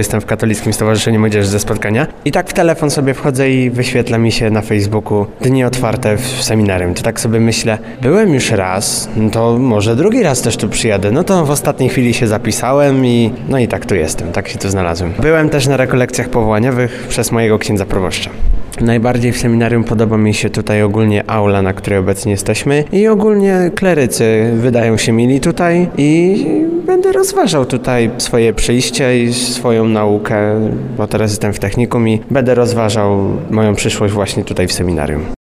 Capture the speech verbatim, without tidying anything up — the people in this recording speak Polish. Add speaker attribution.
Speaker 1: jestem w Katolickim Stowarzyszeniu Młodzieży ze Spotkania. I tak w telefon sobie wchodzę i wyświetla mi się na Facebooku dni otwarte w seminarium. To tak sobie myślę, byłem już raz, no to może drugi raz też tu przyjadę. No to w ostatniej chwili się zapisałem i no i tak tu jestem, tak się tu znalazłem. Byłem też na rekolekcjach powołaniowych przez mojego księdza proboszcza. Najbardziej w seminarium podoba mi się tutaj ogólnie aula, na której obecnie jesteśmy i ogólnie klerycy wydają się mili tutaj i będę rozważał tutaj swoje przyjście i swoją naukę, bo teraz jestem w technikum i będę rozważał moją przyszłość właśnie tutaj w seminarium.